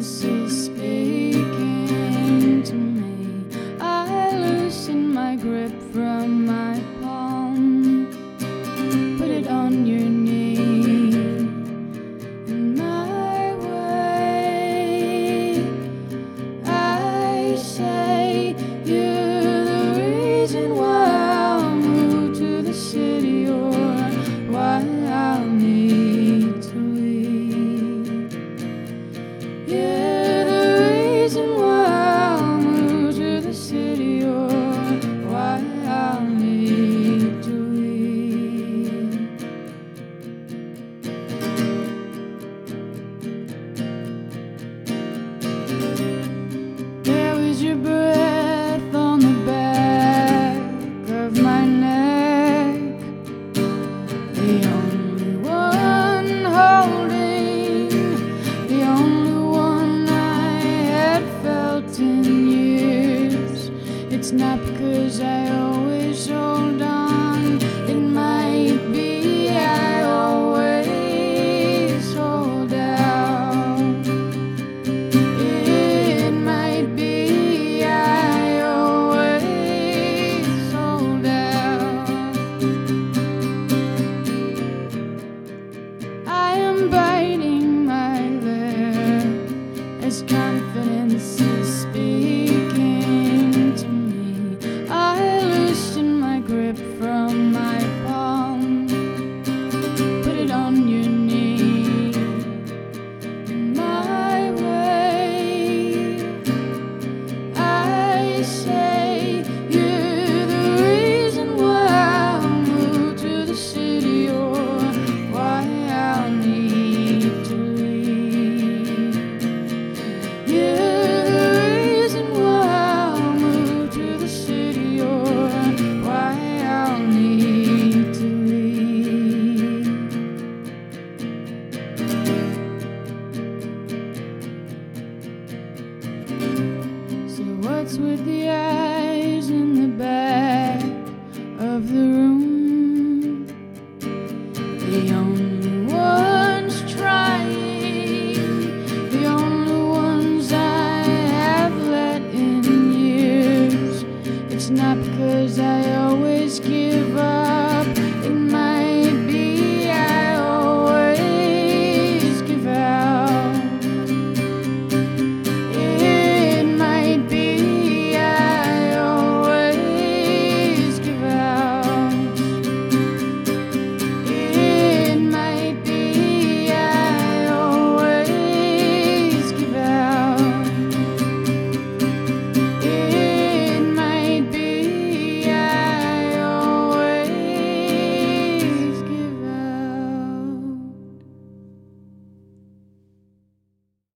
confidence is speaking to me. I loosen my grip from my palm, put it on your knee. In my way, I say you're the reason why I'll move to the city, or why I'll need to leave. You're the reason why I'll move to the city, or why I'll need to leave. There was your breath on the back of my neck, the only one holding, the only one I had felt in years. It's not because I always hold on, it might be I always hold out. It might be I always hold out. I am biting my lip as confidence is speaking to me. I loosen my grip from my palm, put it on your knee. In my way, I say you're the reason why I'll move to the city, or why I'll need to leave. You're the reason why I'll move to the city, or why I'll need to leave. So what's with the